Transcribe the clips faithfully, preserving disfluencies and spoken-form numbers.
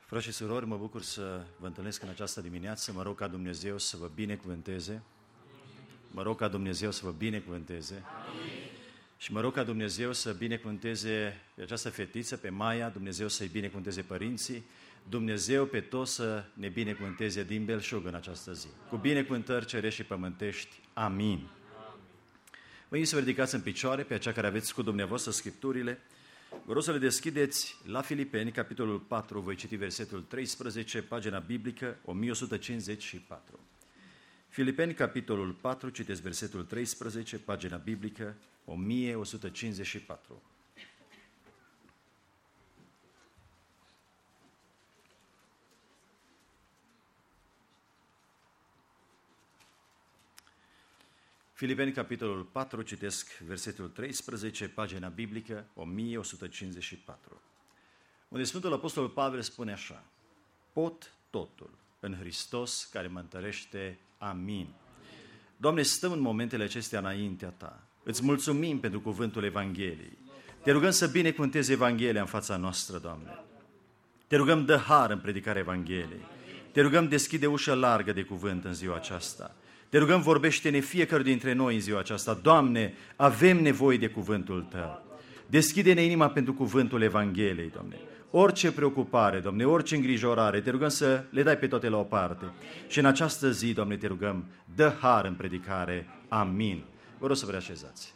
Frați și surori, mă bucur să vă întâlnesc în această dimineață. Mă rog ca Dumnezeu să vă binecuvânteze. Mă rog ca Dumnezeu să vă binecuvânteze. Amin. Și mă rog ca Dumnezeu să binecuvânteze pe această fetiță, pe Maia, Dumnezeu să-i binecuvânteze părinții, Dumnezeu pe toți să ne binecuvânteze din belșug în această zi. Cu binecuvântări cerești și pământești. Amin. Vă invit să vă ridicați în picioare pe aceia care aveți cu dumneavoastră Scripturile. Vă rog să le deschideți la Filipeni, capitolul patru, voi citi versetul treisprezece, pagina biblică o mie o sută cincizeci și patru. Filipeni, capitolul patru, citesc versetul treisprezece, pagina biblică o mie o sută cincizeci și patru. Filipeni, capitolul patru, citesc versetul treisprezece, pagina biblică o mie o sută cincizeci și patru, unde Sfântul Apostol Pavel spune așa: pot totul în Hristos care mă întărește. Amin. Doamne, stăm în momentele acestea înaintea Ta. Îți mulțumim pentru cuvântul Evangheliei. Te rugăm să binecuvântezi Evanghelia în fața noastră, Doamne. Te rugăm, dă har în predicarea Evangheliei. Te rugăm, deschide ușă largă de cuvânt în ziua aceasta. Te rugăm, vorbește-ne fiecare dintre noi în ziua aceasta. Doamne, avem nevoie de cuvântul Tău. Deschide-ne inima pentru cuvântul Evangheliei, Doamne. Orice preocupare, Doamne, orice îngrijorare, te rugăm să le dai pe toate la o parte. Și în această zi, Doamne, te rugăm, dă har în predicare. Amin. Vă rog să vă reașezați.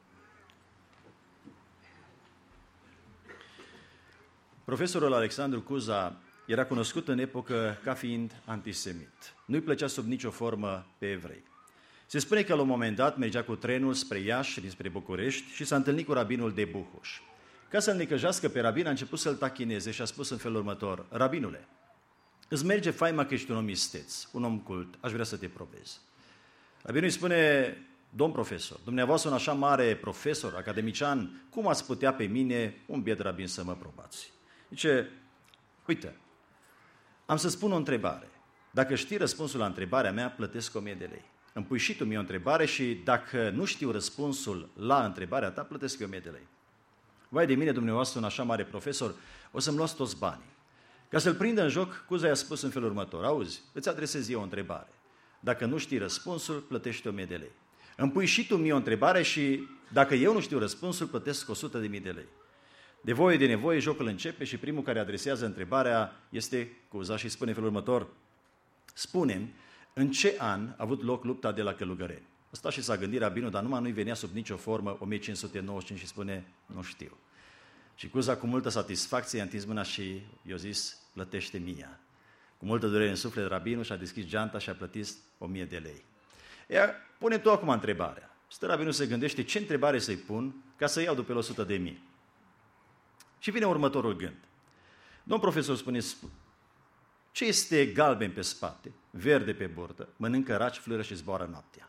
Profesorul Alexandru Cuza era cunoscut în epocă ca fiind antisemit. Nu-i plăcea sub nicio formă pe evrei. Se spune că la un moment dat mergea cu trenul spre Iași, dinspre București, și s-a întâlnit cu rabinul de Buhuș. Ca să-l necăjească pe rabin, a început să-l tachineze și a spus în felul următor: rabinule, îți merge faima că ești un om isteț, un om cult, aș vrea să te probez. Rabinul îi spune: domn profesor, dumneavoastră un așa mare profesor, academician, cum ați putea pe mine, un biet rabin, să mă probați? Zice: uite, am să spun o întrebare. Dacă știi răspunsul la întrebarea mea, plătesc o mie de lei. Îmi pui și tu mie o întrebare și dacă nu știu răspunsul la întrebarea ta, plătesc o mie de lei. Vai de mine, dumneavoastră, un așa mare profesor, o să-mi luați toți banii. Ca să-l prindă în joc, Cuza i-a spus în felul următor: auzi, îți adresez eu o întrebare. Dacă nu știi răspunsul, plătești o mie de lei. Îmi pui și tu mie o întrebare și dacă eu nu știu răspunsul, plătesc o sută de mii de lei. De voie de nevoie, jocul începe și primul care adresează întrebarea este Cuza și spune în felul următor: spune-mi, în ce an a avut loc lupta de la Călugăreni? Ăsta și s-a gândit rabinul, dar numai nu-i venea sub nicio formă o mie cinci sute nouăzeci și cinci și spune: nu știu. Și Cuza cu multă satisfacție i-a întins mâna și i-a zis: plătește mia. Cu multă durere în suflet, rabinul și-a deschis geanta și a plătit o mie de lei. Ea, pune tu acum întrebarea. Stă rabinul să gândește ce întrebare să-i pun ca să iau după el o sută de mii. Și vine următorul gând. Domn profesor, spune, ce este galben pe spate, verde pe burtă, mănâncă raci, flără și zboară noaptea?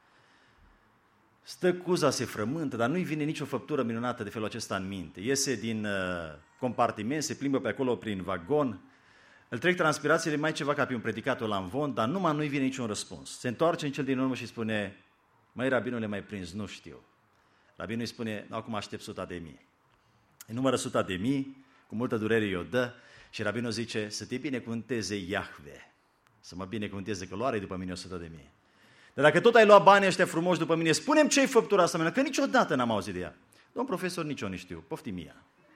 Stă Cuza, se frământă, dar nu-i vine nicio făptură minunată de felul acesta în minte. Iese din uh, compartiment, se plimbă pe acolo prin vagon, îl trec transpirațiile mai ceva ca pe un predicator la învon, dar numai nu-i vine niciun răspuns. Se întoarce în cel din urmă și spune: măi, rabinule, mai prins, nu știu. Rabinul îi spune: acum aștept suta de mii. Îi numără suta de mii, cu multă durere i-o dă și rabinul zice: să te binecuvânteze Iahve, să mă binecuvânteze că luare după mine o sută de mii. Dar dacă tot ai luat banii ăștia frumoși după mine, spune-mi ce-i făptura asta mea, că niciodată n-am auzit de ea. Domn profesor, nici eu nu știu, poftim mia.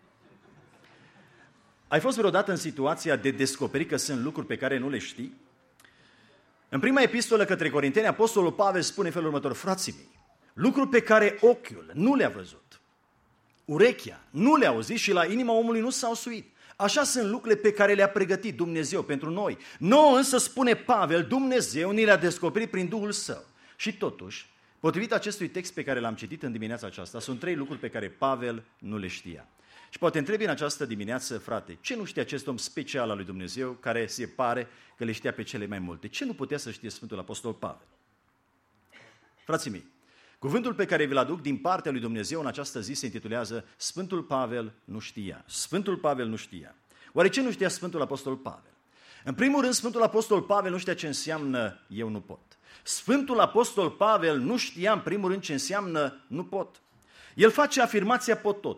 Ai fost vreodată în situația de descoperi că sunt lucruri pe care nu le știi? În prima epistolă către Corinteni, Apostolul Pavel spune în felul următor: frații mei, lucruri pe care ochiul nu le-a văzut, urechea nu le-a auzit și la inima omului nu s-au suit. Așa sunt lucrurile pe care le-a pregătit Dumnezeu pentru noi. Nouă însă, spune Pavel, Dumnezeu ni le-a descoperit prin Duhul Său. Și totuși, potrivit acestui text pe care l-am citit în dimineața aceasta, sunt trei lucruri pe care Pavel nu le știa. Și poate întrebi în această dimineață: frate, ce nu știe acest om special al lui Dumnezeu, care se pare că le știa pe cele mai multe? Ce nu putea să știe Sfântul Apostol Pavel? Frații mei, cuvântul pe care vi-l aduc din partea lui Dumnezeu în această zi se intitulează: Sfântul Pavel nu știa. Sfântul Pavel nu știa. Oare ce nu știa Sfântul Apostol Pavel? În primul rând, Sfântul Apostol Pavel nu știa ce înseamnă eu nu pot. Sfântul Apostol Pavel nu știa în primul rând ce înseamnă nu pot. El face afirmația pot totul.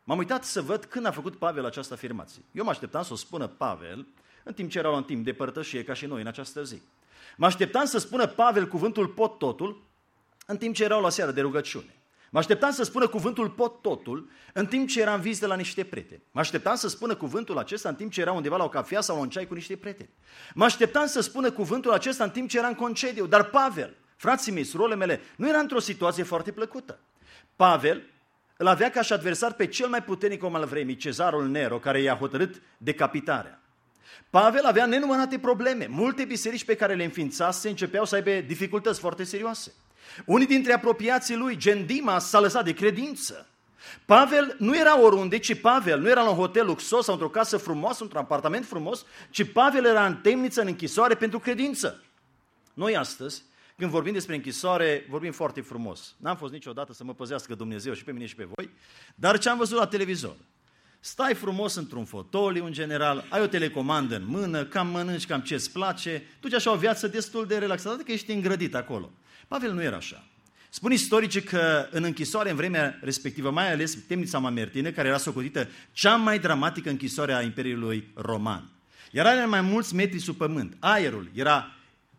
M-am uitat să văd când a făcut Pavel această afirmație. Eu mă așteptam să o spună Pavel în timp ce erau în timp de părtășie ca și noi în această zi. Mă așteptam să spună Pavel cuvântul pot totul în timp ce erau la seară de rugăciune. Mă așteptam să spună cuvântul pot totul în timp ce era în vizită la niște prieteni. Mă așteptam să spună cuvântul acesta în timp ce era undeva la o cafea sau la un ceai cu niște prieteni. Mă așteptam să spună cuvântul acesta în timp ce era în concediu. Dar Pavel, frații mei, surorile mele, nu era într-o situație foarte plăcută. Pavel îl avea ca și adversar pe cel mai puternic om al vremii, Cezarul Nero, care i-a hotărât decapitarea. Pavel avea nenumărate probleme. Multe biserici pe care le înființase începeau să aibă dificultăți foarte serioase. Unii dintre apropiații lui, gen Dimas, s-a lăsat de credință. Pavel nu era oriunde, ci Pavel nu era la un hotel luxos sau într-o casă frumoasă, într-un apartament frumos, ci Pavel era în temniță, în închisoare pentru credință. Noi astăzi, când vorbim despre închisoare, vorbim foarte frumos. N-am fost niciodată să mă păzească Dumnezeu și pe mine și pe voi, dar ce am văzut la televizor? Stai frumos într-un fotoliu, în general, ai o telecomandă în mână, cam mănânci, cam ce-ți place, duci așa o viață destul de relaxată, adică ești îngrădit acolo. Pavel nu era așa. Spun istoricii că în închisoare, în vremea respectivă, mai ales temnița Mamertine, care era socotită cea mai dramatică închisoare a Imperiului Roman. Era mai mulți metri sub pământ, aerul era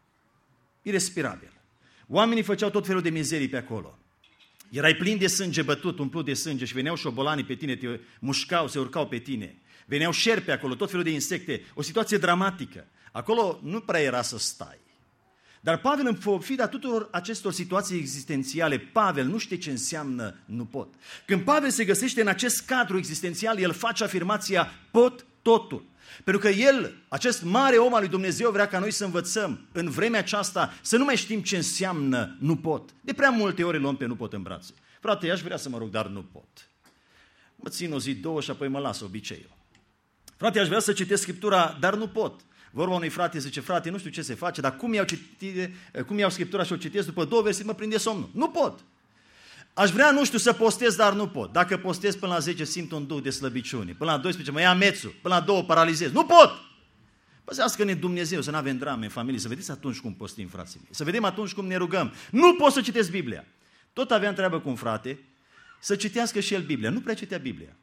irespirabil. Oamenii făceau tot felul de mizerii pe acolo. Erai plin de sânge bătut, umplut de sânge și veneau șobolanii pe tine, te mușcau, se urcau pe tine. Veneau șerpi acolo, tot felul de insecte, o situație dramatică. Acolo nu prea era să stai. Dar Pavel, în pofida tuturor acestor situații existențiale, Pavel nu știe ce înseamnă nu pot. Când Pavel se găsește în acest cadru existențial, el face afirmația pot totul. Pentru că el, acest mare om al lui Dumnezeu, vrea ca noi să învățăm în vremea aceasta să nu mai știm ce înseamnă nu pot. De prea multe ori luăm pe nu pot în brațe. Frate, aș vrea să mă rog, dar nu pot. Mă țin o zi, două și apoi mă las obiceiul. Frate, aș vrea să citesc Scriptura, dar nu pot. Vorba unui frate zice, frate, nu știu ce se face, dar cum iau, citit, cum iau Scriptura și o citesc, după două versete mă prinde somnul. Nu pot. Aș vrea, nu știu, să postez, dar nu pot. Dacă postez până la zece, simt un duh de slăbiciune. Până la doisprezece, mă ia mețul. Până la două, paralizez. Nu pot! Păzească-ne Dumnezeu să nu avem drame în familie. Să vedeți atunci cum postim, frații mei. Să vedem atunci cum ne rugăm. Nu pot să citesc Biblia. Tot aveam treabă cu un frate să citească și el Biblia. Nu prea citea Biblia.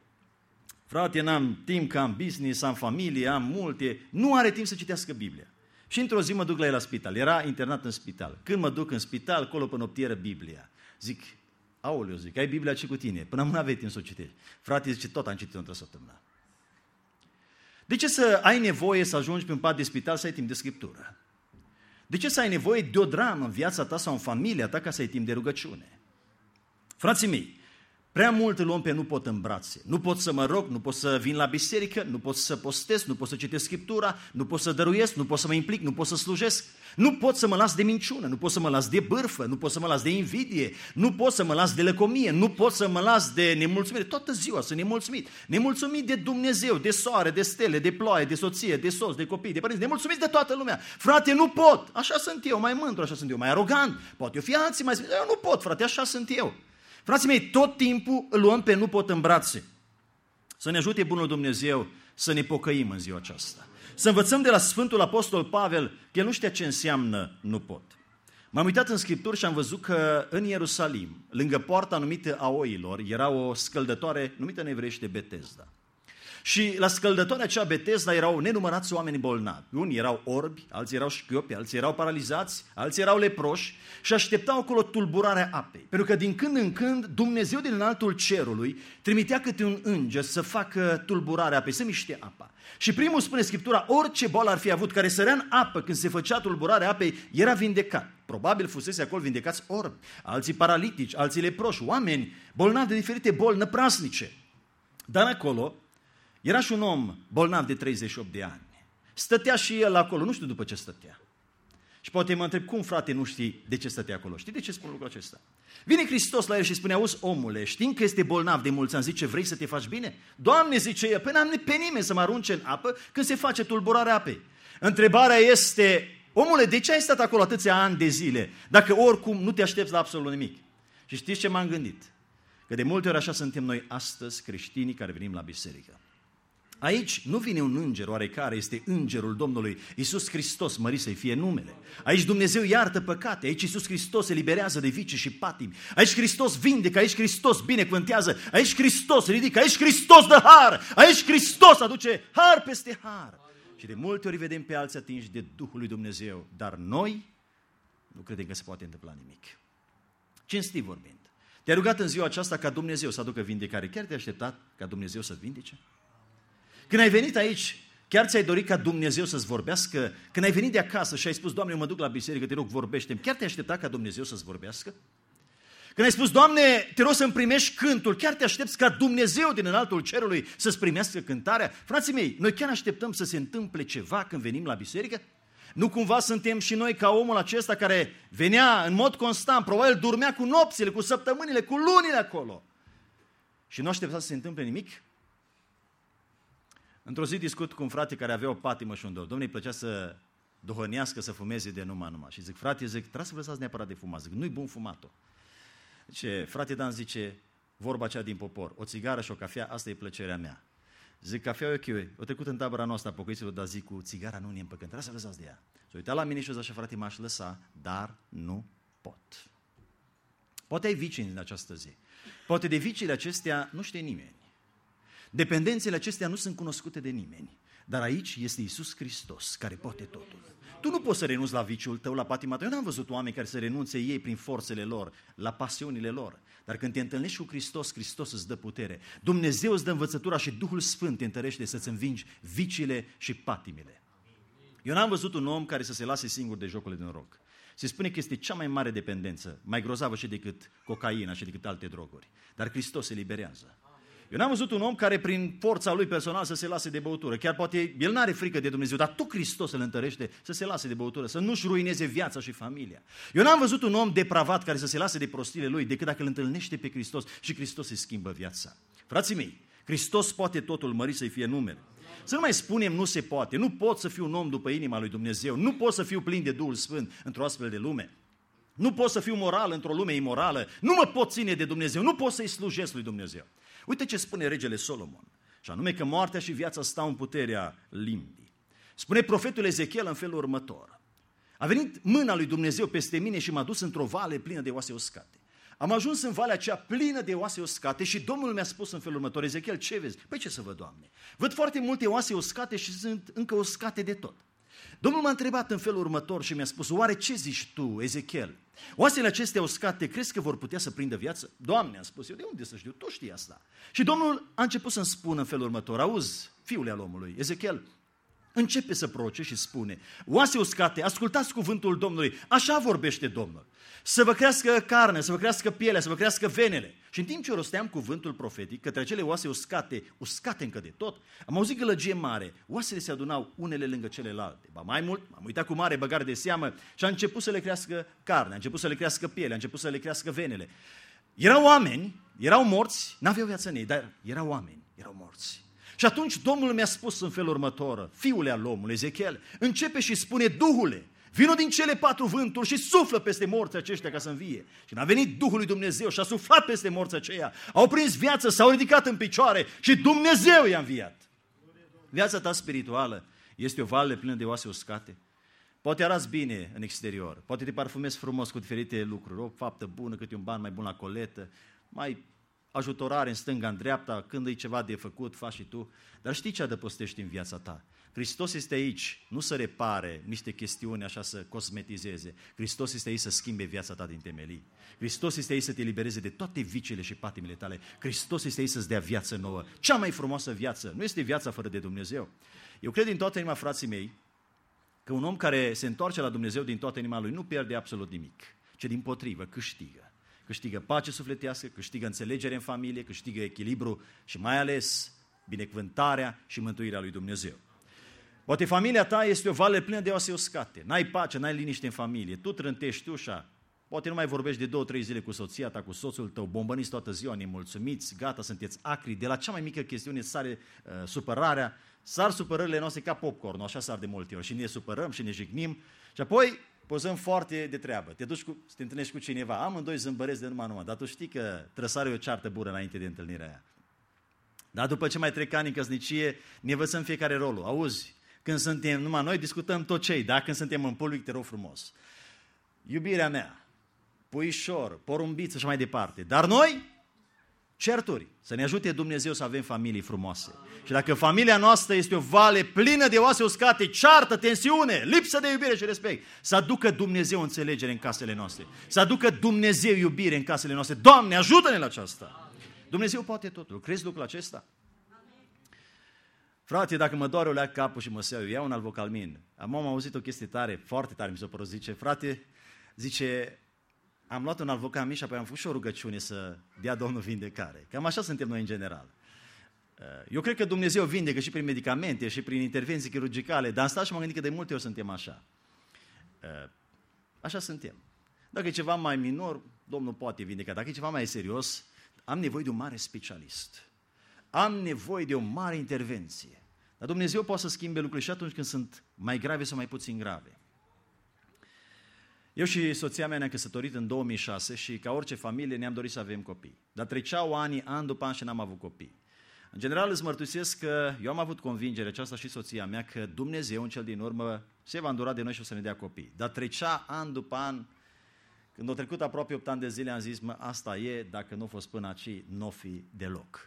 Frate, n-am timp, că am business, am familie, am multe. Nu are timp să citească Biblia. Și într-o zi mă duc la el la spital. Era internat în spital. Când mă duc în spital, acolo pe noptieră Biblia. Zic, aoleu, zic, ai Biblia ce cu tine? Până nu aveai timp să o citești. Frate, zice, tot am citit într-o săptămână. De ce să ai nevoie să ajungi pe un pat de spital să ai timp de Scriptură? De ce să ai nevoie de o dramă în viața ta sau în familia ta ca să ai timp de rugăciune? Frații mei, prea mult îl luăm pe nu pot în brațe. Nu pot să mă rog, nu pot să vin la biserică, nu pot să postez, nu pot să citesc Scriptura, nu pot să dăruiesc, nu pot să mă implic, nu pot să slujesc. Nu pot să mă las de minciună, nu pot să mă las de bârfă, nu pot să mă las de invidie, nu pot să mă las de lăcomie, nu pot să mă las de nemulțumire. Toată ziua sunt nemulțumit. Nemulțumit de Dumnezeu, de soare, de stele, de ploaie, de soție, de soț, de copii, de părinți. Nemulțumit de toată lumea. Frate, nu pot. Așa sunt eu, mai mândru, așa sunt eu, mai arogant. Poate eu fi alții mai... Eu nu pot, frate, așa sunt eu. Frații mei, tot timpul îl luăm pe nu pot în brațe. Să ne ajute bunul Dumnezeu să ne pocăim în ziua aceasta. Să învățăm de la Sfântul Apostol Pavel că el nu știa ce înseamnă nu pot. M-am uitat în Scripturi și am văzut că în Ierusalim, lângă poarta numită a oilor, era o scăldătoare numită în evreiește Betesda. Și la scăldătoarea aceea Betesda erau nenumărați oameni bolnavi. Unii erau orbi, alții erau șchiopi, alții erau paralizați, alții erau leproși și așteptau acolo tulburarea apei. Pentru că din când în când Dumnezeu din înaltul cerului trimitea câte un înger să facă tulburarea apei, să miște apa. Și primul spune Scriptura, orice boală ar fi avut care sărea în apă când se făcea tulburarea apei, era vindecat. Probabil fusese acolo vindecați orbi, alții paralitici, alții leproși, oameni bolnavi de diferite boli năprasnice. Dar acolo era și un om bolnav de treizeci și opt de ani. Stătea și el acolo, nu știu după ce stătea. Și poate mă întreb, cum frate nu știi de ce stătea acolo? Știi de ce spun lucrul acesta? Vine Hristos la el și spune, auzi omule, știind că este bolnav de mulți ani, zice, vrei să te faci bine? Doamne, zice el, păi n-am pe nimeni să mă arunce în apă când se face tulburarea apei. Întrebarea este, omule, de ce ai stat acolo atâția ani de zile, dacă oricum nu te aștepți la absolut nimic? Și știți ce m-am gândit? Că de multe ori așa suntem noi astăzi creștinii care venim la biserică. Aici nu vine un înger oarecare, este îngerul Domnului Iisus Hristos, mărit să-i fie numele. Aici Dumnezeu iartă păcate, aici Iisus Hristos eliberează de vicii și patimi, aici Hristos vindecă, aici Hristos binecuvântează, aici Hristos ridică, aici Hristos dă har, aici Hristos aduce har peste har. Și de multe ori vedem pe alții atinși de Duhul lui Dumnezeu, dar noi nu credem că se poate întâmpla nimic. Cinstit vorbind, te-ai rugat în ziua aceasta ca Dumnezeu să aducă vindecare, chiar te-ai așteptat ca Dumnezeu să vindece? Când ai venit aici, chiar ți-ai dorit ca Dumnezeu să-ți vorbească? Când ai venit de acasă și ai spus, Doamne, eu mă duc la biserică, te rog, vorbește-mi, chiar te-ai așteptat ca Dumnezeu să-ți vorbească? Când ai spus, Doamne, te rog să-mi primești cântul, chiar te aștepți ca Dumnezeu din înaltul cerului să-ți primească cântarea? Frații mei, noi chiar așteptăm să se întâmple ceva când venim la biserică? Nu cumva suntem și noi ca omul acesta care venea în mod constant, probabil dormea cu nopțile, cu săptămânile, cu lunile acolo și nu aștepta să se întâmple nimic? Într-o zi discut cu un frate care avea o patimă și un dor. Dom'le, îi plăcea să dohănească, să fumeze de numai numai. Și zic, frate, zic, trebuie să vă lăsați neapărat de fumat. Zic, nu-i bun fumatul. Zice, frate Dan, zice, vorba aceea din popor, o țigară și o cafea, asta e plăcerea mea. Zic, cafea e ok, o trecut în tabăra noastră a pocăiților, dar zic, cu țigara nu ne împăcăm, trebuie să vă lăsați de ea. S-a uitat la mine și o zis așa, frate, m-aș lăsa, dar nu pot. Poate ai vicii în această zi. Poate de viciile acestea nu știe nimeni. Dependențele acestea nu sunt cunoscute de nimeni, dar aici este Iisus Hristos care poate totul. Tu nu poți să renunți la viciul tău, la patima ta. Eu n-am văzut oameni care să renunțe ei prin forțele lor, la pasiunile lor. Dar când te întâlnești cu Hristos, Hristos îți dă putere. Dumnezeu îți dă învățătura și Duhul Sfânt te întărește să-ți învingi viciile și patimile. Eu n-am văzut un om care să se lase singur de jocurile de noroc. Se spune că este cea mai mare dependență, mai grozavă și decât cocaina și decât alte droguri. Dar Hristos eliberează. Eu n-am văzut un om care prin forța lui personal să se lase de băutură. Chiar poate el n-are frică de Dumnezeu, dar tu Hristos îl întărește să se lase de băutură, să nu-și ruineze viața și familia. Eu n-am văzut un om depravat care să se lase de prostile lui decât dacă îl întâlnește pe Hristos și Hristos îi schimbă viața. Frații mei, Hristos poate totul, mărit să-i fie numele. Să nu mai spunem nu se poate, nu pot să fiu un om după inima lui Dumnezeu, nu pot să fiu plin de Duhul Sfânt într-o astfel de lume. Nu pot să fiu moral într-o lume imorală, nu mă pot ține de Dumnezeu, nu pot să-i slujesc lui Dumnezeu. Uite ce spune regele Solomon, și anume că moartea și viața stau în puterea limbii. Spune profetul Ezechiel în felul următor: a venit mâna lui Dumnezeu peste mine și m-a dus într-o vale plină de oase uscate. Am ajuns în valea aceea plină de oase uscate și Domnul mi-a spus în felul următor: Ezechiel, ce vezi? Păi ce să văd, Doamne? Văd foarte multe oase uscate și sunt încă uscate de tot. Domnul m-a întrebat în felul următor și mi-a spus: oare ce zici tu, Ezechiel? Oasele acestea uscate, crezi că vor putea să prindă viață? Doamne, am spus eu, de unde să știu? Tu știi asta. Și Domnul a început să-mi spună în felul următor: auzi, fiule al omului, Ezechiel, începe să proroce și spune: oase uscate, ascultați cuvântul Domnului, așa vorbește Domnul. Să vă crească carne, să vă crească pielea, să vă crească venele. Și în timp ce rosteam cuvântul profetic către acele oase uscate, uscate încă de tot, am auzit gălăgie mare, oasele se adunau unele lângă celelalte. Ba mai mult, m-am uitat cu mare băgare de seamă și a început să le crească carne, a început să le crească pielea, a început să le crească venele. Erau oameni, erau morți, n-aveau viață în ei, dar erau oameni, erau morți. Și atunci Domnul mi-a spus în felul următor: fiule al omului, Ezechiel, începe și spune: Duhule, vino din cele patru vânturi și suflă peste morții aceștia ca să învie. Și a venit Duhul lui Dumnezeu și a suflat peste morții aceia. Au prins viață, s-au ridicat în picioare și Dumnezeu i-a înviat. Viața ta spirituală este o vale plină de oase uscate. Poate arăți bine în exterior, poate te parfumezi frumos cu diferite lucruri, o faptă bună, câte un ban mai bun la coletă, mai ajutorare în stânga, în dreapta, când e ceva de făcut, faci și tu. Dar știi ce adăpostești în viața ta? Hristos este aici, nu să repare niște chestiuni așa să cosmetizeze. Hristos este aici să schimbe viața ta din temelii. Hristos este aici să te elibereze de toate viciile și patimile tale. Hristos este aici să-ți dea viață nouă. Cea mai frumoasă viață nu este viața fără de Dumnezeu. Eu cred din toată inima, frații mei, că un om care se întoarce la Dumnezeu din toată inima lui nu pierde absolut nimic, ci dimpotrivă câștigă. Câștigă pace sufletească, câștigă înțelegere în familie, câștigă echilibru și mai ales binecuvântarea și mântuirea lui Dumnezeu. Poate familia ta este o vale plină de oase uscate, n-ai pace, n-ai liniște în familie, tu trântești ușa, poate nu mai vorbești de două, trei zile cu soția ta, cu soțul tău, bombăniți toată ziua, nemulțumiți, gata, sunteți acri, de la cea mai mică chestiune sare uh, supărarea, sar supărările noastre ca popcorn, așa sar de multe ori și ne supărăm și ne jignim și apoi pozăm foarte de treabă, te duci cu, să te întâlnești cu cineva, amândoi zâmbăresc de numai numai, dar tu știi că trăsarea e o ceartă bună înainte de întâlnirea aia. Dar după ce mai trec ani în căsnicie, ne învățăm fiecare rolul. Auzi, când suntem numai noi, discutăm tot ce-i, dar când suntem în public, te rog frumos. Iubirea mea, puișor, porumbiță și mai departe. Dar noi, certuri. Să ne ajute Dumnezeu să avem familii frumoase. Și dacă familia noastră este o vale plină de oase uscate, ceartă, tensiune, lipsă de iubire și respect, să aducă Dumnezeu înțelegere în casele noastre. Să aducă Dumnezeu iubire în casele noastre. Doamne, ajută-ne la aceasta! Dumnezeu poate totul. Crezi lucrul acesta? Frate, dacă mă doare o leac capul și mă seau, iau un Alvocalmin. Am auzit o chestie tare, foarte tare mi s-a părut, zice, frate, zice, am luat un Alvocalmin și apoi am făcut și o rugăciune să dea Domnul vindecare. Cam așa suntem noi în general. Eu cred că Dumnezeu vindecă și prin medicamente și prin intervenții chirurgicale, dar am stat și m-am gândit că de multe ori suntem așa. Așa suntem. Dacă e ceva mai minor, Domnul poate vindeca. Dacă e ceva mai serios, am nevoie de un mare specialist. Am nevoie de o mare intervenție. Dar Dumnezeu poate să schimbe lucrurile și atunci când sunt mai grave sau mai puțin grave. Eu și soția mea ne-am căsătorit în două mii șase și ca orice familie ne-am dorit să avem copii. Dar treceau ani, an după an și n-am avut copii. În general îți mărturisesc că eu am avut convingerea aceasta și soția mea că Dumnezeu în cel din urmă se va îndura de noi și o să ne dea copii. Dar trecea an după an, când au trecut aproape opt ani de zile, am zis, mă, asta e, dacă nu a fost până aici, n-o fi deloc.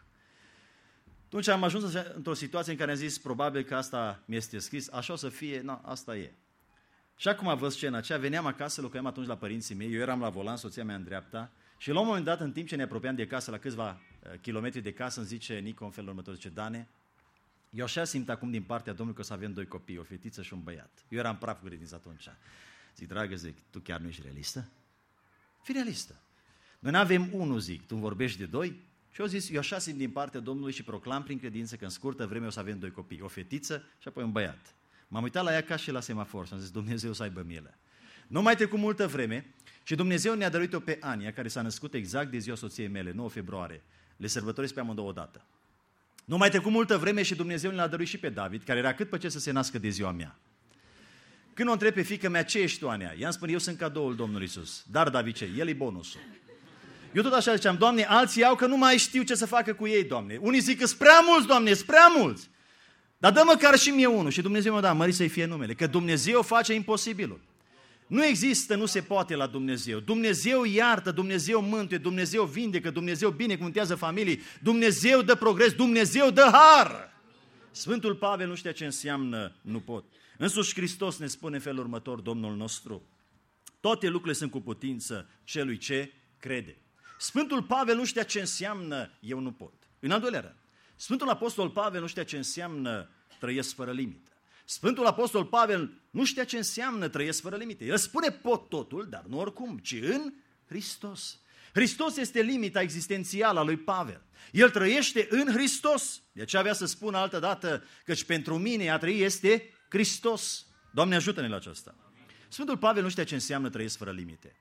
Atunci am ajuns într-o situație în care am zis, probabil că asta mi-este scris, așa o să fie, na, asta e. Și acum am văzut scena aceea, veneam acasă, locuiam atunci la părinții mei, eu eram la volan, soția mea în dreapta, și la un moment dat, în timp ce ne apropiam de casă, la câțiva uh, kilometri de casă, îmi zice Nico în felul următor, zice, Dane, eu așa simt acum din partea Domnului că o să avem doi copii, o fetiță și un băiat. Eu eram praf cu credință atunci. Zic, dragă, zic, tu chiar nu ești realistă? Fii realistă. Noi nu avem unul, zic, tu vorbești de doi? Și eu zis, eu așa simt din partea Domnului și proclam prin credință că în scurtă vreme o să avem doi copii, o fetiță și apoi un băiat. M-am uitat la ea ca și la semafor și am zis, Dumnezeu să aibă milă. Nu mai trecut multă vreme și Dumnezeu ne-a dăruit-o pe Ania, care s-a născut exact de ziua soției mele, nouă februarie. Le sărbătoresc pe amândouă odată. Nu mai trecut multă vreme și Dumnezeu ne-a dăruit și pe David, care era cât pe ce să se nască de ziua mea. Când o întreb pe fiică mea, ce ești tu, Ania? I-am spus, eu sunt cadoul Domnului Iisus. Dar David ce? El e bonusul. Eu tot așa ziceam, Doamne, alții iau că nu mai știu ce să facă cu ei, Doamne. Unii zic că sunt prea mulți, Doamne, sunt prea mulți. Dar dă măcar și mie unul. Și Dumnezeu mi-a dat, mărit să-i fie numele. Că Dumnezeu face imposibilul. Nu există, nu se poate la Dumnezeu. Dumnezeu iartă, Dumnezeu mântuie, Dumnezeu vindecă, Dumnezeu binecuvântează familii, Dumnezeu dă progres, Dumnezeu dă har. Sfântul Pavel nu știa ce înseamnă nu pot. Însuși Hristos ne spune în felul următor, Domnul nostru, toate lucrurile sunt cu putință celui ce crede. Sfântul Pavel nu știa ce înseamnă eu nu pot. În al doilea rând, Sfântul Apostol Pavel nu știa ce înseamnă trăiesc fără limită. Sfântul Apostol Pavel nu știa ce înseamnă trăiesc fără limite. El spune pot totul, dar nu oricum, ci în Hristos. Hristos este limita existențială a lui Pavel. El trăiește în Hristos. De aceea avea să spună altă dată, căci pentru mine a trăi este Hristos. Doamne, ajută-ne la aceasta. Sfântul Pavel nu știa ce înseamnă trăiesc fără limite.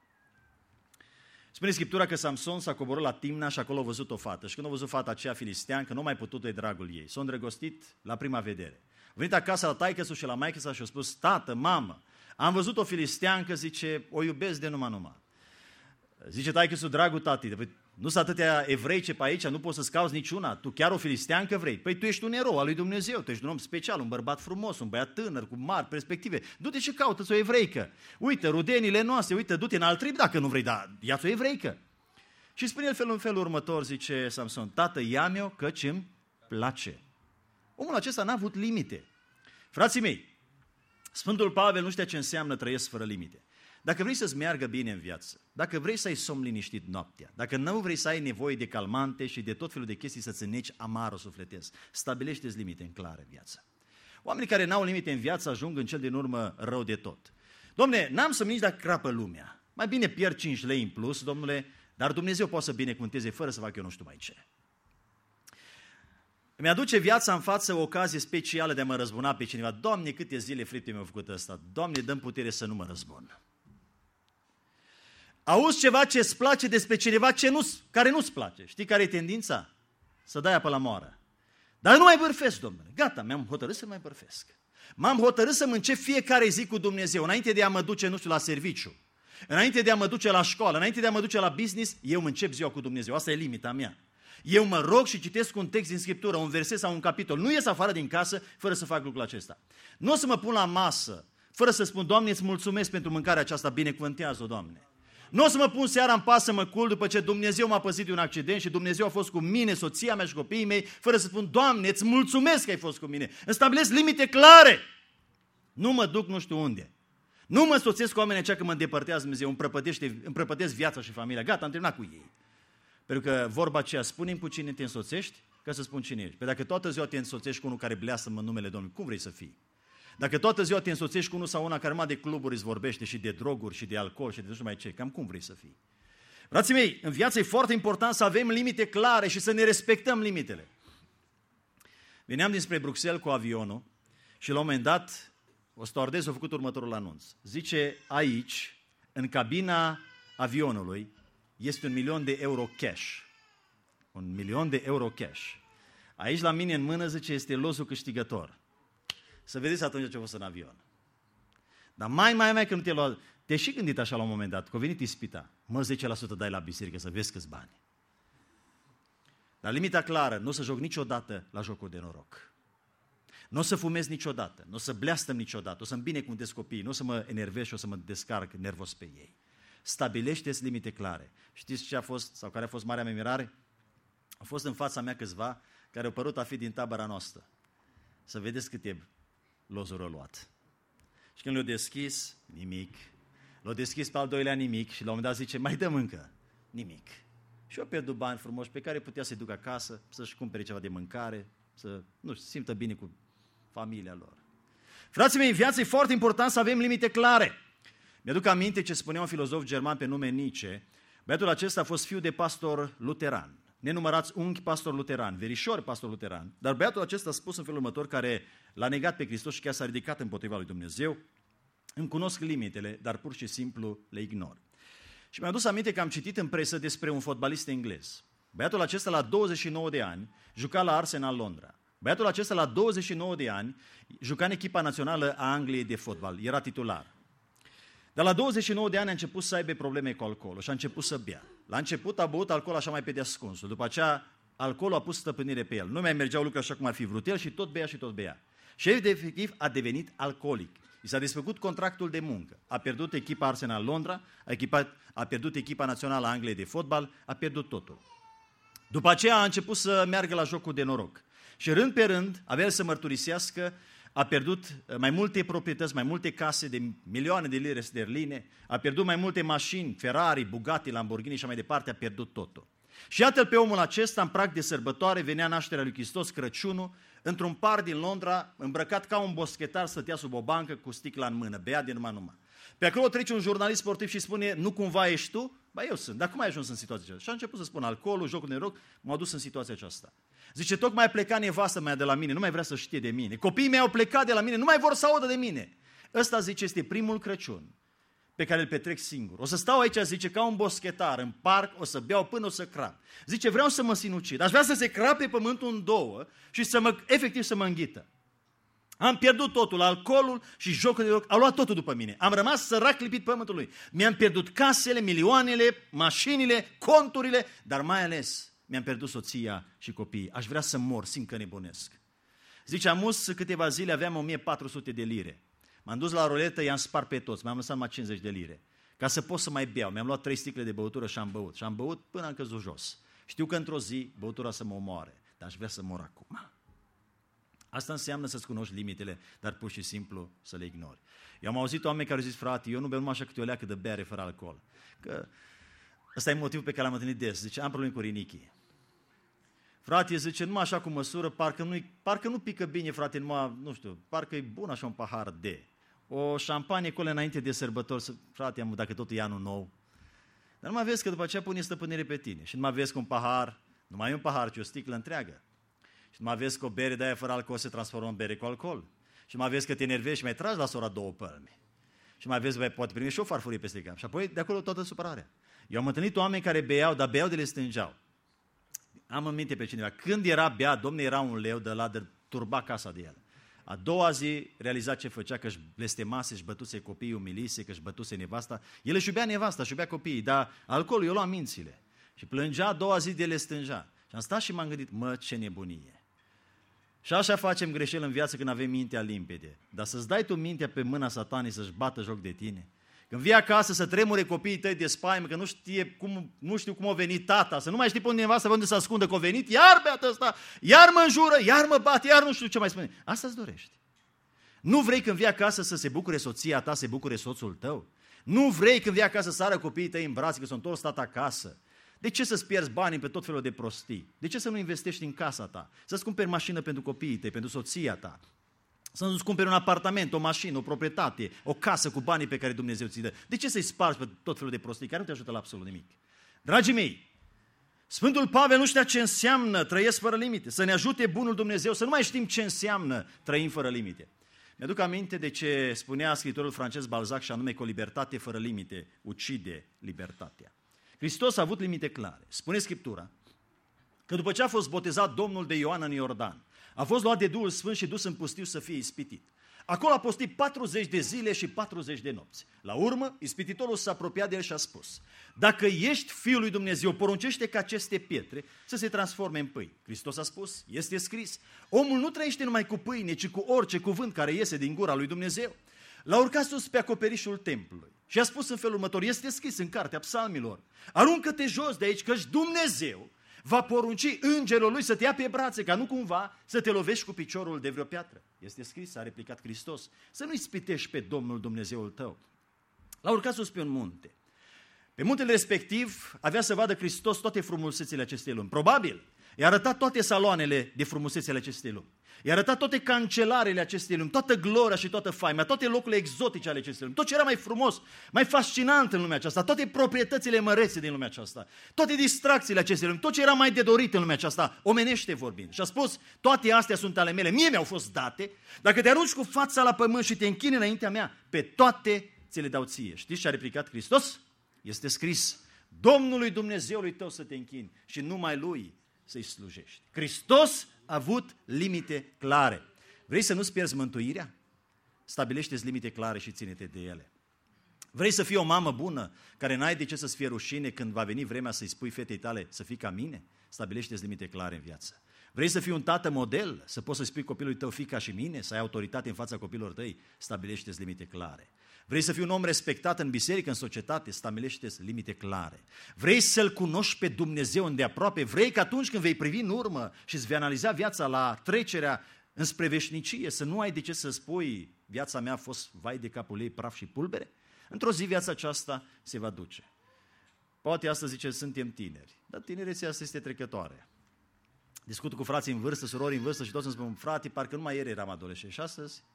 Spune Scriptura că Samson s-a coborât la Timna și acolo a văzut o fată. Și când a văzut fata aceea filisteancă, nu mai putut de dragul ei. S-a îndrăgostit la prima vedere. A venit acasă la taică-su și la maică-sa și a spus, tată, mamă, am văzut o filisteancă, zice, o iubesc de numai numai. Zice taică-su, dragul tati, nu sunt atâtea evreice pe aici, nu poți să-ți cauți niciuna, tu chiar o filisteancă vrei? Păi tu ești un erou al lui Dumnezeu, tu ești un om special, un bărbat frumos, un băiat tânăr, cu mari perspective. Du-te și caută-ți o evreică. Uite, rudenile noastre, uite, du-te în alt trib dacă nu vrei, dar ia-ți o evreică. Și spune el felul în felul următor, zice Samson, tată, ia-mi-o căci îmi place. Omul acesta n-a avut limite. Frații mei, Sfântul Pavel nu știa ce înseamnă trăiesc fără limite. Dacă vrei să-ți meargă bine în viață, dacă vrei să ai somn liniștit noaptea, dacă nu vrei să ai nevoie de calmante și de tot felul de chestii să-ți înneci amarul sufletesc, stabilește-ți limite în clare în viață. Oamenii care n-au limite în viață ajung în cel din urmă rău de tot. Dom'le, n-am să nici dacă crapă lumea. Mai bine pierd cinci lei în plus, domnule, dar Dumnezeu poate să binecuvânteze fără să fac eu nu știu mai ce. Îmi aduce viața în față o ocazie specială de a mă răzbuna pe cineva. Doamne, câte zile fripte mi-au făcut ăsta. Doamne, dă-mi putere să nu mă răzbun. Auzi ceva ce îți place despre cineva ce nu, care nu-ți place. Știi care e tendința? Să dai apă la moară. Dar nu mai bârfesc, domnule. Gata, mi-am hotărât să nu mai bârfesc. M-am hotărât să mă încep fiecare zi cu Dumnezeu. Înainte de a mă duce, nu știu, la serviciu, înainte de a mă duce la școală, înainte de a mă duce la business, eu mă încep ziua cu Dumnezeu. Asta e limita mea. Eu mă rog și citesc un text din Scriptură, un verset sau un capitol. Nu ies afară din casă fără să fac lucrul acesta. Nu o să mă pun la masă fără să spun, Doamne, îți mulțumesc pentru mâncarea aceasta, binecuvântează-o, Doamne. Nu o să mă pun seara în pas să mă culc după ce Dumnezeu m-a păzit de un accident și Dumnezeu a fost cu mine, soția mea și copiii mei, fără să spun, Doamne, îți mulțumesc că ai fost cu mine. Îmi stabilesc limite clare. Nu mă duc nu știu unde. Nu mă soțesc cu oamenii aceia că mă îndepărtează Dumnezeu, îmi prăpădește, îmi prăpădesc viața și familia. Gata, am terminat cu ei. Pentru că vorba aceea, spune-mi cu cine te însoțești, ca să spun cine ești. Pe dacă toată ziua te însoțești cu unul care bleasă în numele Domnului, cum vrei să fii? Dacă toată ziua te însoțești cu unul sau una care numai de cluburi îți vorbește și de droguri și de alcool și de nu știu mai ce, cam cum vrei să fii? Frații mei, în viață e foarte important să avem limite clare și să ne respectăm limitele. Veneam dinspre Bruxelles cu avionul și la un moment dat o stewardesă a făcut următorul anunț. Zice, aici, în cabina avionului, este un milion de euro cash. Un milion de euro cash. Aici la mine în mână, zice, este losul câștigător. Să vedeți atunci ce a fost în avion. Dar mai, mai, mai, că nu te-ai luat... Te-ai și gândit așa la un moment dat, că a venit ispita. Mă, zece la sută dai la biserică să vezi câți bani. Dar limita clară, nu o să joc niciodată la jocul de noroc. Nu o să fumez niciodată, nu o să bleastăm niciodată, o să-mi binecuvântez copiii, nu o să mă enervez și o să mă descarc nervos pe ei. Stabilește-ți limite clare. Știți ce a fost, sau care a fost marea mea mirare? Au fost în fața mea câțiva care au părut a fi din tabăra noastră. Să vedeți câte lozuri au luat. Și când le-au deschis, nimic. L-au deschis pe al doilea, nimic. Și la un moment dat zice, mai dăm încă. Nimic. Și eu pierdut bani frumoși pe care putea să-i duc acasă, să-și cumpere ceva de mâncare, să nu știu, simtă bine cu familia lor. Frații mei, în viață e foarte important să avem limite clare. Mi-aduc aminte ce spunea un filozof german pe nume Nietzsche. Băiatul acesta a fost fiu de pastor luteran. Nenumărați unghi pastor luteran, verișori pastor luteran. Dar băiatul acesta a spus în felul următor, care l-a negat pe Hristos și chiar s-a ridicat împotriva lui Dumnezeu. Îmi cunosc limitele, dar pur și simplu le ignor. Și mi-a adus aminte că am citit în presă despre un fotbalist englez. Băiatul acesta la douăzeci și nouă de ani juca la Arsenal Londra. Băiatul acesta la douăzeci și nouă de ani juca în echipa națională a Angliei de fotbal, era titular. Dar la douăzeci și nouă de ani a început să aibă probleme cu alcoolul și a început să bea. La început a băut alcool așa mai pe deascunsul, după aceea alcoolul a pus stăpânire pe el. Nu mai mergeau lucrurile așa cum ar fi vrut el și tot bea și tot bea. Și efectiv a devenit alcoolic. I s-a desfăcut contractul de muncă. A pierdut echipa Arsenal Londra, a, echipa, a pierdut echipa națională a Angliei de fotbal, a pierdut totul. După aceea a început să meargă la jocul de noroc. Și rând pe rând avea să mărturisească, a pierdut mai multe proprietăți, mai multe case de milioane de lire sterline, a pierdut mai multe mașini, Ferrari, Bugatti, Lamborghini și mai departe, a pierdut totul. Și iată-l pe omul acesta, în prag de sărbătoare, venea nașterea lui Hristos, Crăciunul, într-un parc din Londra, îmbrăcat ca un boschetar, stătea sub o bancă cu sticla în mână, bea din numai numai. Pe acolo trece un jurnalist sportiv și spune, nu cumva ești tu? Ba eu sunt, dar cum ai ajuns în situația aceasta? Și a început să spună, alcoolul, jocul de noroc, m-au dus în situația aceasta. Zice, tocmai a plecat nevastă mea de la mine, nu mai vrea să știe de mine. Copiii mei au plecat de la mine, nu mai vor să audă de mine. Ăsta, zice, este primul Crăciun pe care îl petrec singur. O să stau aici, zice, ca un boschetar în parc, o să beau până o să crap. Zice, vreau să mă sinucid. Aș vrea să se crape pământul în două și să mă, efectiv să mă înghită. Am pierdut totul, alcoolul și jocul de noroc, au luat totul după mine. Am rămas sărac lipit pământului. Mi-am pierdut casele, milioanele, mașinile, conturile, dar mai ales mi-am pierdut soția și copiii. Aș vrea să mor, simt că nebunesc. Zice, am mus câteva zile, aveam o mie patru sute de lire. M-am dus la ruletă, i-am spart pe toți, mi-am lăsat numai cincizeci de lire. Ca să pot să mai beau. Mi-am luat trei sticle de băutură și am băut. Și am băut până am căzut jos. Știu că într-o zi băutura să mă omoare, dar aș vrea să mor acum. Asta înseamnă să-ți cunoști limitele, dar pur și simplu să le ignori. Eu am auzit oameni care au zis, frate, eu nu beau numai așa câte o leacă de bere fără alcool. Că ăsta e motivul pe care l-am întâlnit des. Zice, am probleme cu rinichii. Frate, zice, numai așa cu măsură, parcă, nu parcă nu pică bine, frate, numai, nu știu, parcă e bun așa un pahar de. O șampanie acolo înainte de sărbători, frate, am, dacă tot e anul nou. Dar nu mai vezi că după aceea pune stăpânire pe tine. Și nu mai vezi că un pahar, nu mai e un pahar, ci o sticlă întreagă. Și nu mai vezi că o bere de aia fără alcool se transformă în bere cu alcool. Și mai vezi că te enervezi și mai tragi la sora două pălmi. Și mai vezi că poate primi și o farfurie peste cap. Și apoi de acolo toată supărarea. Eu am întâlnit oameni care beau, dar beau de le stângeau. Am în minte pe cineva. Când era bea, domne, era un leu de la de turba casa de el. A doua zi realiza ce făcea, că își blestemase, își bătuse copiii, umilise, că își bătuse nevasta. El își iubea nevasta, își iubea copiii, dar alcoolul i-a luat mințile. Și plângea, a doua zi de le stângea. Și Și am stat și m-am gândit, mă, ce nebunie. Și așa facem greșeli în viață când avem mintea limpede. Dar să-ți dai tu mintea pe mâna Satanei să-și bată joc de tine. Când vii acasă să tremure copiii tăi de spaimă, că nu, știe cum, nu știu cum a venit tata, să nu mai știi pe undeva, să unde să ascundă că a venit, iar beată ăsta, iar mă înjură, iar mă bate, iar nu știu ce mai spune. Asta îți dorești. Nu vrei când vii acasă să se bucure soția ta, să se bucure soțul tău. Nu vrei când vii acasă să sară copiii tăi în brațe, că s-au întors tata acasă. De ce să-ți pierzi banii pe tot felul de prostii? De ce să nu investești în casa ta? Să-ți cumperi mașină pentru copiii tăi, pentru soția ta? Să nu-ți cumperi un apartament, o mașină, o proprietate, o casă cu banii pe care Dumnezeu ți-i dă? De ce să-i spargi pe tot felul de prostii care nu te ajută la absolut nimic? Dragii mei, Sfântul Pavel nu știa ce înseamnă trăiesc fără limite. Să ne ajute bunul Dumnezeu să nu mai știm ce înseamnă trăim fără limite. Mi-aduc aminte de ce spunea scriitorul francez Balzac, și anume că o libertate fără limite ucide libertatea. Hristos a avut limite clare. Spune Scriptura că după ce a fost botezat Domnul de Ioan în Iordan, a fost luat de Duhul Sfânt și dus în pustiu să fie ispitit. Acolo a postit patruzeci de zile și patruzeci de nopți. La urmă, ispititorul s-a apropiat de el și a spus: dacă ești Fiul lui Dumnezeu, poruncește ca aceste pietre să se transforme în pâini. Hristos a spus, este scris, omul nu trăiește numai cu pâine, ci cu orice cuvânt care iese din gura lui Dumnezeu. L-a urcat sus pe acoperișul templului și a spus în felul următor, este scris în cartea Psalmilor, aruncă-te jos de aici, căci Dumnezeu va porunci îngerul lui să te ia pe brațe, ca nu cumva să te lovești cu piciorul de vreo piatră. Este scris, a replicat Hristos, să nu ispitești pe Domnul Dumnezeul tău. L-a urcat sus pe un munte. Pe muntele respectiv avea să vadă Hristos toate frumusețile acestei lumi. Probabil i-a arătat toate saloanele de frumusețele acestei lumi. I-a arătat toate cancelarele acestei lumi, toată gloria și toată faima, toate locurile exotice ale acestei lumi, tot ce era mai frumos, mai fascinant în lumea aceasta, toate proprietățile mărețe din lumea aceasta, toate distracțiile acestei lumi, tot ce era mai de dorit în lumea aceasta, omenește vorbind. Și a spus, toate astea sunt ale mele, mie mi-au fost date, dacă te arunci cu fața la pământ și te închini înaintea mea, pe toate ți le dau ție. Știți ce a replicat Hristos? Este scris, Domnului Dumnezeului tău să te închini și numai Lui să-i slujești. Hristos a avut limite clare. Vrei să nu-ți pierzi mântuirea? Stabilește-ți limite clare și ține-te de ele. Vrei să fii o mamă bună, care n-ai de ce să-ți fie rușine când va veni vremea să-i spui fetei tale să fii ca mine? Stabilește-ți limite clare în viață. Vrei să fii un tată model, să poți să spui copilului tău, fii ca și mine, să ai autoritate în fața copilor tăi? Stabilește-ți limite clare. Vrei să fii un om respectat în biserică, în societate? Stabilește-ți limite clare. Vrei să-L cunoști pe Dumnezeu îndeaproape? Vrei că atunci când vei privi în urmă și îți vei analiza viața la trecerea înspre veșnicie, să nu ai de ce să spui viața mea a fost vai de capul ei, praf și pulbere? Într-o zi viața aceasta se va duce. Poate astăzi zice, suntem tineri, dar tinerețea asta este trecătoare. Discut cu frații în vârstă, surori în vârstă și toți îmi spun, frate, parcă numai ieri eram adolescent. Și astăzi,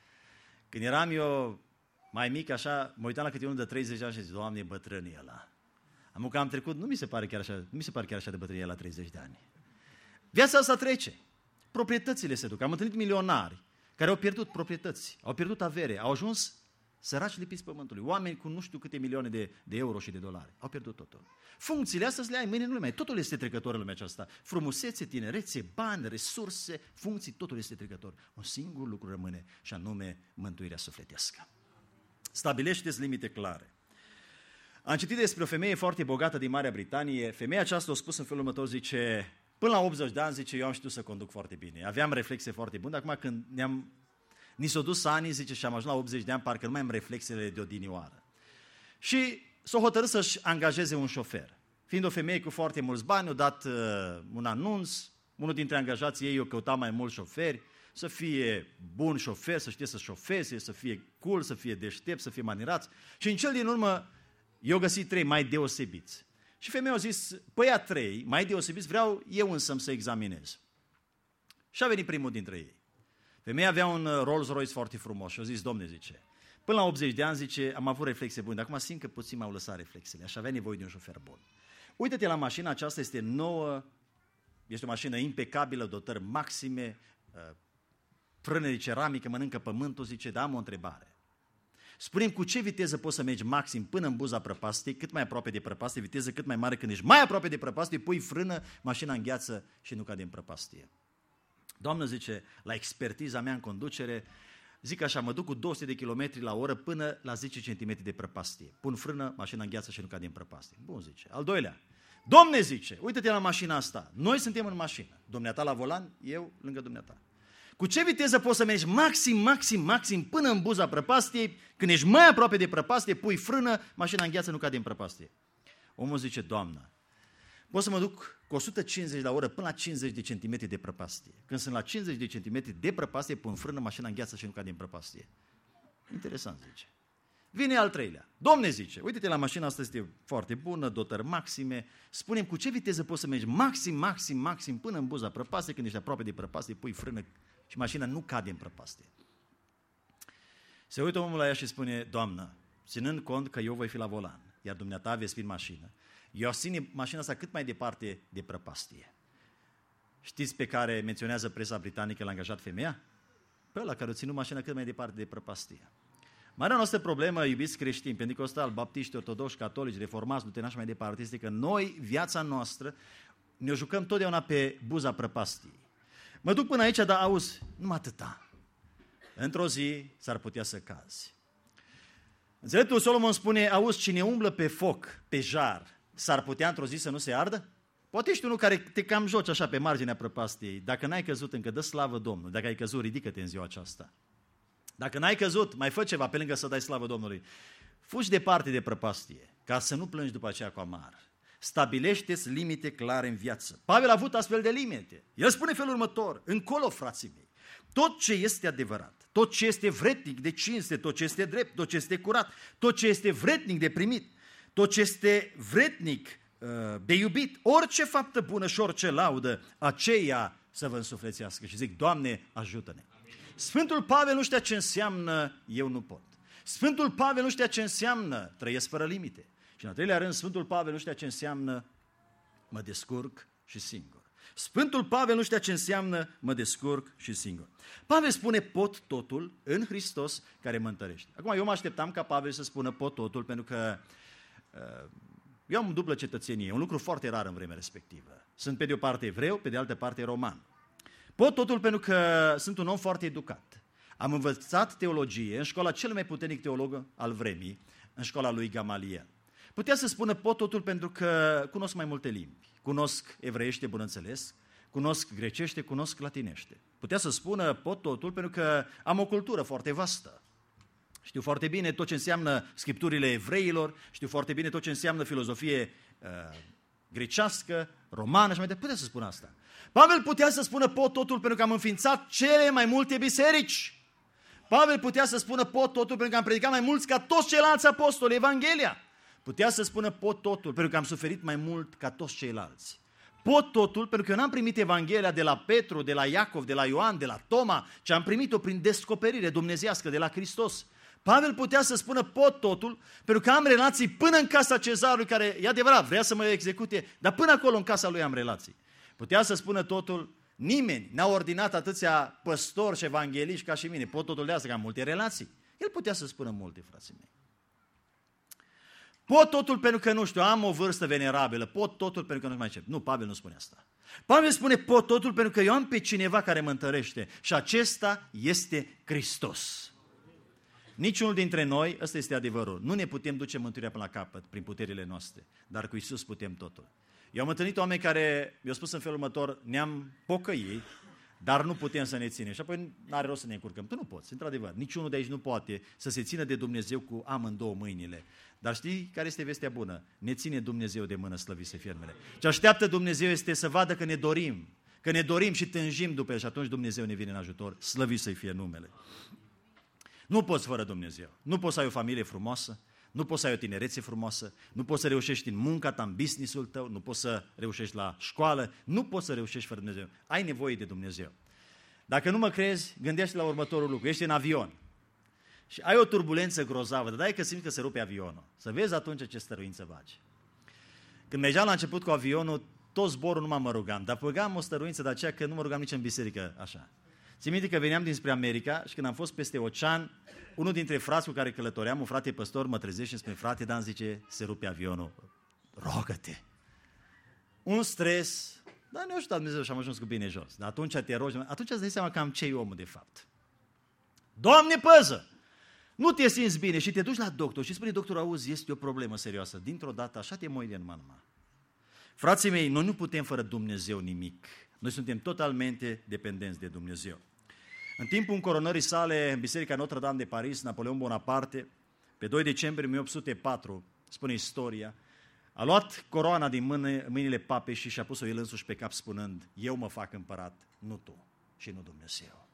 când eram eu mai mic, așa, mă uitam la câte unul de treizeci de ani și zic, Doamne, e bătrân ăla. Am că am trecut, nu mi se pare chiar așa, nu mi se pare chiar așa de bătrân la treizeci de ani. Viața asta trece. Proprietățile se duc. Am întâlnit milionari care au pierdut proprietăți, au pierdut avere, au ajuns săraci lipiți pământului. Oameni cu nu știu câte milioane de, de euro și de dolari. Au pierdut totul. Funcțiile astea le ai, mâine nu le mai. Totul este trecător în lumea aceasta. Frumusețe, tinerețe, bani, resurse, funcții, totul este trecător. Un singur lucru rămâne și anume mântuirea sufletească. Stabilește-ți limite clare. Am citit despre o femeie foarte bogată din Marea Britanie. Femeia aceasta a spus în felul următor, zice, până la optzeci de ani, zice, eu am știut să conduc foarte bine. Aveam reflexe foarte bune. Acum când ne-am, ni s-au dus ani, zice, și am ajuns la optzeci de ani, parcă nu mai am reflexele de odinioară. Și s-a hotărât să-și angajeze un șofer. Fiind o femeie cu foarte mulți bani, a dat uh, un anunț, unul dintre angajații ei o căuta mai mulți șoferi, să fie bun șofer, să știe să șofeze, să fie cool, să fie deștept, să fie manirați. Și în cel din urmă, eu găsit trei mai deosebiți. Și femeia a zis, păi a trei, mai deosebiți, vreau eu însă să examinez. Și a venit primul dintre ei. Femeia avea un Rolls-Royce foarte frumos și a zis, domne, zice, până la optzeci de ani, zice, am avut reflexe bune, dar acum simt că puțin m-au lăsat reflexele, aș avea nevoie de un șofer bun. Uită-te la mașina aceasta, este nouă, este o mașină impecabilă, dotări maxime, frâne de ceramică, mănâncă pământul, zice, da, am o întrebare. Spune-mi cu ce viteză poți să mergi maxim până în buza prăpastiei, cât mai aproape de prăpastie, viteză cât mai mare, când ești mai aproape de prăpastie, pui frână, mașina îngheață și nu cade în prăpastie. Doamnă, zice, la expertiza mea în conducere, zic așa, mă duc cu două sute de kilometri la oră până la zece centimetri de prăpastie. Pun frână, mașina îngheață și nu cade în prăpastie. Bun, zice. Al doilea, Domne, zice, uite-te la mașina asta. Noi suntem în mașină. Dumneata la volan, eu lângă dumneata. Cu ce viteză poți să mergi maxim, maxim, maxim până în buza prăpastiei? Când ești mai aproape de prăpastie, pui frână, mașina îngheață, nu cade în prăpastie. Omul zice, Doamnă, pot să mă duc cu o sută cincizeci la oră până la cincizeci de centimetri de prăpastie. Când sunt la cincizeci de centimetri de prăpastie, pun frână, mașina îngheață și nu cade în prăpastie. Interesant, zice. Vine al treilea. Domne, zice, uite-te la mașina asta, este foarte bună, dotări maxime. Spune-mi cu ce viteză poți să mergi maxim, maxim, maxim până în buza prăpastie, când ești aproape de prăpastie, pui frână și mașina nu cade în prăpastie. Se uită omul la ea și spune, Doamnă, ținând cont că eu voi fi la volan, iar dumneata veți fi în mașină, eu țin mașina asta cât mai departe de prăpastie. Știți pe care menționează presa britanică l-a angajat femeia? Pe ăla care o ținut mașina cât mai departe de prăpastie. Marea noastră problemă, iubiți creștini, pentecostali, baptiști, ortodoxi, catolici, reformați, luterani și mai departe, este că noi, viața noastră, ne jucăm totdeauna pe buza prăpastiei. Mă duc până aici, dar auzi, numai atâta. Într-o zi s-ar putea să cazi. Înțeleptul Solomon spune, auzi, cine umblă pe foc, pe jar, s-ar putea într-o zi să nu se ardă? Poate ești unul care te cam joci așa pe marginea prăpastiei. Dacă n-ai căzut încă, dă slavă Domnului. Dacă ai căzut, ridică-te în ziua aceasta. Dacă n-ai căzut, mai fă ceva pe lângă să dai slavă Domnului. Fugi departe de prăpastie, ca să nu plângi după aceea cu amar. Stabilește-ți limite clare în viață. Pavel a avut astfel de limite. El spune felul următor, încolo, frații mei, tot ce este adevărat, tot ce este vrednic de cinste, tot ce este drept, tot ce este curat, tot ce este vrednic de primit, tot ce este vrednic uh, de iubit, orice faptă bună și orice laudă, aceea să vă însuflețească. Și zic, Doamne, ajută-ne. Sfântul Pavel nu știa ce înseamnă eu nu pot. Sfântul Pavel nu știa ce înseamnă trăiesc fără limite. Și în al treilea rând, Sfântul Pavel nu știa ce înseamnă mă descurc și singur. Sfântul Pavel nu știa ce înseamnă mă descurc și singur. Pavel spune pot totul în Hristos care mă întărește. Acum eu mă așteptam ca Pavel să spună pot totul pentru că uh, eu am dublă cetățenie, un lucru foarte rar în vremea respectivă. Sunt pe de o parte evreu, pe de altă parte roman. Pot totul pentru că sunt un om foarte educat. Am învățat teologie în școala cel mai puternic teolog al vremii, în școala lui Gamaliel. Putea să spună pot totul pentru că cunosc mai multe limbi. Cunosc evreiește, bunăînțeles, cunosc grecește, cunosc latinește. Putea să spună pot totul pentru că am o cultură foarte vastă. Știu foarte bine tot ce înseamnă scripturile evreilor, știu foarte bine tot ce înseamnă filozofie uh, grecească, romană și mai departe. Putea să spună asta. Pavel putea să spună pot totul pentru că am înființat cele mai multe biserici. Pavel putea să spună pot totul pentru că am predicat mai mulți ca toți ceilalți apostoli, Evanghelia. Putea să spună pot totul pentru că am suferit mai mult ca toți ceilalți. Pot totul pentru că eu n-am primit Evanghelia de la Petru, de la Iacov, de la Ioan, de la Toma, ci am primit-o prin descoperire dumnezeiască de la Hristos. Pavel putea să spună pot totul pentru că am relații până în casa cezarului care, e adevărat, vrea să mă execute, dar până acolo în casa lui am relații. Putea să spună totul, nimeni n-a ordinat atâția păstori și evangheliști ca și mine, pot totul de asta, că am multe relații. El putea să spună multe, frații mei. Pot totul pentru că, nu știu, am o vârstă venerabilă, pot totul pentru că nu mai încep. Nu, Pavel nu spune asta. Pavel spune pot totul pentru că eu am pe cineva care mă întărește și acesta este Hristos. Niciunul dintre noi, ăsta este adevărul, nu ne putem duce mântuirea până la capăt prin puterile noastre, dar cu Iisus putem totul. Eu am întâlnit oameni care mi-au spus în felul următor, ne-am pocăit, dar nu putem să ne ținem. Și apoi n-are rost să ne încurcăm. Tu nu poți, într-adevăr. Niciunul de aici nu poate să se țină de Dumnezeu cu amândouă mâinile. Dar știi care este vestea bună? Ne ține Dumnezeu de mână, slăvit să fie numele. Ce așteaptă Dumnezeu este să vadă că ne dorim, că ne dorim și tânjim după El și atunci Dumnezeu ne vine în ajutor, slăvit să fie numele. Nu poți fără Dumnezeu. Nu poți să ai o familie frumoasă, nu poți să ai o tinerețe frumoasă, nu poți să reușești în munca ta, în business-ul tău, nu poți să reușești la școală, nu poți să reușești fără Dumnezeu. Ai nevoie de Dumnezeu. Dacă nu mă crezi, gândește la următorul lucru. Ești în avion și ai o turbulență grozavă, dar dai că simți că se rupe avionul. Să vezi atunci ce stăruință faci. Când mergeam la început cu avionul, tot zborul nu mă rugam, dar băgam o stăruință de aceea că nu mă rugam nici în biserică așa. Țin minte că veneam dinspre America și când am fost peste ocean, unul dintre frați cu care călătoream, un frate păstor, mă trezește și îmi spune, frate Dan, zice, se rupe avionul, rogă-te. Un stres, dar ne-a ajutat Dumnezeu și am ajuns cu bine jos. Dar atunci te rogi, atunci îți dai seama că am ce-i omul de fapt. Doamne, păză! Nu te simți bine și te duci la doctor și spune, doctor, auzi, este o problemă serioasă. Dintr-o dată așa te moi de numai numai. Frații mei, noi nu putem fără Dumnezeu nimic. Noi suntem totalmente dependenți de Dumnezeu. În timpul încoronării sale în Biserica Notre-Dame de Paris, Napoleon Bonaparte, pe doi decembrie o mie opt sute patru, spune istoria, a luat coroana din mâne, mâinile papei și și-a pus-o el însuși pe cap spunând: eu mă fac împărat, nu tu și nu Dumnezeu.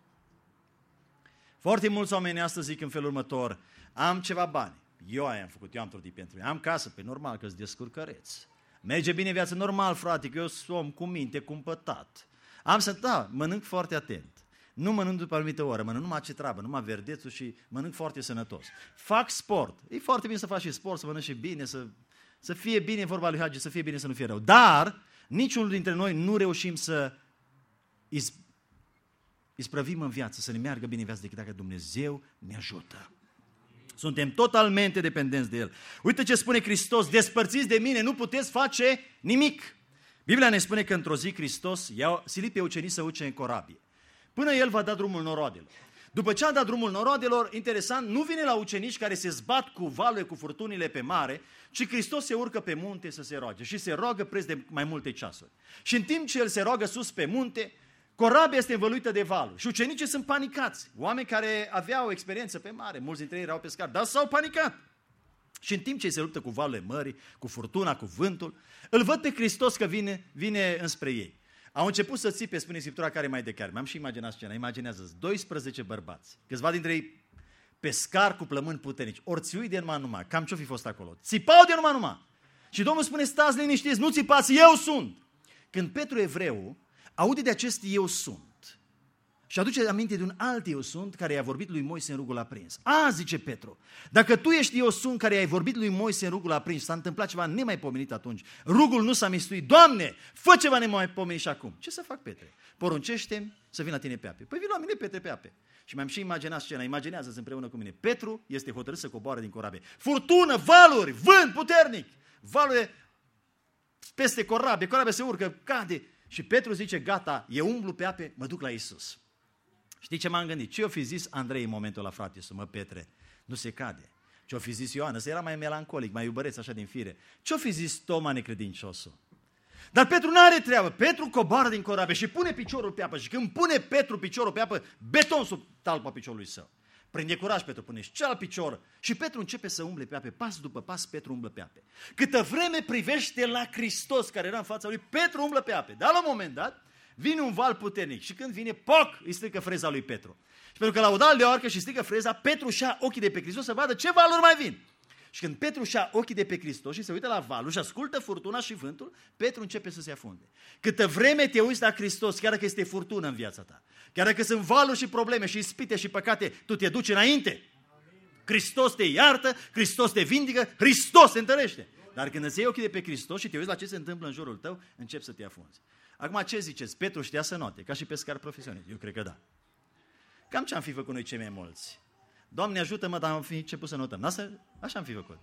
Foarte mulți oameni astăzi zic în felul următor: am ceva bani, eu aia am făcut, eu am trudit pentru mine, am casă, pe normal că-s descurcăreț. Merge bine viața, normal, frate, că eu sunt om cu minte, cumpătat. Am să, da, mănânc foarte atent. Nu mănânc după anumită oră, mănânc numai ce treabă, numai verdețul și mănânc foarte sănătos. Fac sport. E foarte bine să faci și sport, să mănânci și bine, să, să fie bine vorba lui Hagi, să fie bine, să nu fie rău. Dar niciunul dintre noi nu reușim să iz, isprăvim în viață, să ne meargă bine în viață decât dacă Dumnezeu ne ajută. Suntem totalmente dependenți de El. Uite ce spune Hristos: despărțiți de mine, nu puteți face nimic. Biblia ne spune că într-o zi Hristos i-a silit pe ucenici să urce în corabie, până El va da drumul noroadelor. După ce a dat drumul noroadelor, interesant, nu vine la ucenici care se zbat cu valurile, cu furtunile pe mare, ci Hristos se urcă pe munte să se roage și se roagă preț de mai multe ceasuri. Și în timp ce El se roagă sus pe munte, corabia este învăluită de valuri și ucenicii sunt panicați. Oameni care aveau experiență pe mare, mulți dintre ei erau pescari, dar s-au panicat. Și în timp ce se luptă cu valurile mării, cu furtuna, cu vântul, îl văd pe Hristos că vine, vine înspre ei. Au început să țipe, spune Scriptura, care mai de care. Mi-am și imaginat scena, imaginează doisprezece bărbați, câțiva dintre ei pescari cu plămâni puternici, orțiui de numai numai, cam ce-o fi fost acolo, țipau de numai numai. Și Domnul spune: stați liniștiți, nu țipați, eu sunt. Când Petru evreu aude de acest eu sunt și aduce aminte de un alt eu sunt care i-a vorbit lui Moise în rugul aprins. A, zice Petru, dacă tu ești eu sunt care i-ai vorbit lui Moise în rugul aprins, s-a întâmplat ceva nemaipomenit atunci, rugul nu s-a mistuit, Doamne, fă ceva nemaipomenit și acum. Ce să fac, Petre? Poruncește-mi să vin la tine pe ape. Păi vin la mine, Petre, pe ape. Și mi-am și imaginat scena, imaginează-ți împreună cu mine. Petru este hotărât să coboare din corabie. Furtună, valuri, vânt puternic, valuri peste corabie, corabia se urcă, cade. Și Petru zice: gata, eu umblu pe ape, mă duc la Iisus. Știi ce m-am gândit? Ce-o fi zis Andrei în momentul ăla, frate, să mă Petre? Nu se cade. Ce-o fi zis Ioan? Ăsta era mai melancolic, mai iubăreț așa din fire. Ce-o fi zis Toma necredinciosul? Dar Petru n-are treabă. Petru coboară din corabie și pune piciorul pe apă. Și când pune Petru piciorul pe apă, beton sub talpa piciorului său. Prinde curaj Petru, pune și cealalt picior. Și Petru începe să umble pe ape. Pas după pas, Petru umblă pe ape. Câtă vreme privește la Hristos care era în fața lui, Petru umblă pe ape. Dar la un moment dat vine un val puternic și când vine, poc, îi strică freza lui Petru. Și pentru că la udal de oarcă și strică freza, Petru și-a ochii de pe Hristos să vadă ce valuri mai vin. Și când Petru și-a ochii de pe Hristos și se uită la valuri și ascultă furtuna și vântul, Petru începe să se afunde. Câtă vreme te uiți la Hristos, chiar dacă este furtună în viața ta, chiar dacă sunt valuri și probleme și ispite și păcate, tu te duci înainte. Hristos te iartă, Hristos te vindică, Hristos te întărește. Dar când îți iei ochii de pe Hristos și te uiți la ce se întâmplă în jurul tău, începi să te afunzi. Acum ce ziceți? Petru știa să note, ca și pescar profesionist? Eu cred că da. Cam ce am fi făcut noi cei mai mulți? Doamne ajută-mă, dar am fi început să notăm. Asta, așa am fi făcut.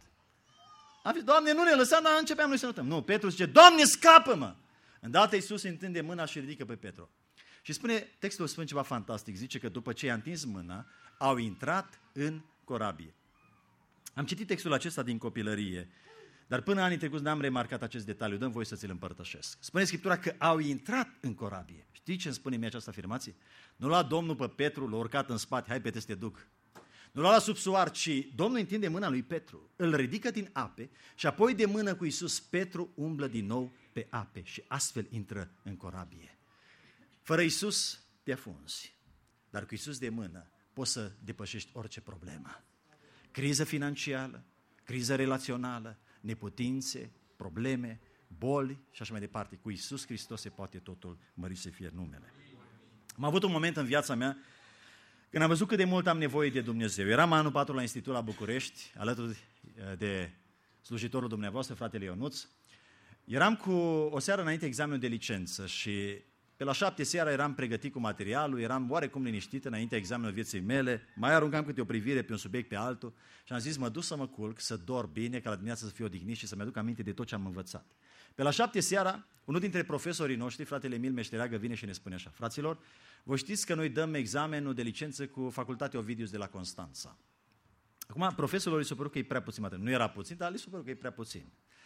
Am fi, Doamne, nu ne lăsa, dar începeam noi să notăm. Nu, Petru zice: Doamne, scapă-mă! Îndată Iisus întinde mâna și ridică pe Petru. Și spune, textul spune ceva fantastic, zice că după ce i-a întins mâna, au intrat în corabie. Am citit textul acesta din copilărie, dar până anii trecuți n-am remarcat acest detaliu, dăm voie să ți-l împărtășesc. Spune Scriptura că au intrat în corabie. Știi ce îmi spune mie această afirmație? Nu lua Domnul pe Petru, l-a urcat în spate, hai Petre să te duc. Nu l-a luat sub soar, ci Domnul întinde mâna lui Petru, îl ridică din ape și apoi de mână cu Iisus, Petru umblă din nou pe ape și astfel intră în corabie. Fără Iisus te afunzi, dar cu Iisus de mână poți să depășești orice problemă. Criză financiară, criză relațională, neputințe, probleme, boli și așa mai departe. Cu Iisus Hristos se poate totul, mărit să fie numele. Am avut un moment în viața mea când am văzut cât de mult am nevoie de Dumnezeu. Eram anul patru la Institut la București, alături de slujitorul dumneavoastră, fratele Ionuț. Eram cu o seară înainte examenul de licență și pe la șapte seara eram pregătit cu materialul, eram oarecum liniștit înainte examenul vieții mele, mai aruncam câte o privire pe un subiect pe altul și am zis: mă duc să mă culc, să dorm bine, ca la dimineață să fiu odihnit și să-mi aduc aminte de tot ce am învățat. Pe la șapte seara, unul dintre profesorii noștri, fratele Emil Meștereagă, vine și ne spune așa: fraților, voi știți că noi dăm examenul de licență cu Facultatea Ovidius de la Constanța. Acum, profesorul îi s-a părut că e prea puțin material. Nu era puțin, dar îi s-a părut că e prea puțin.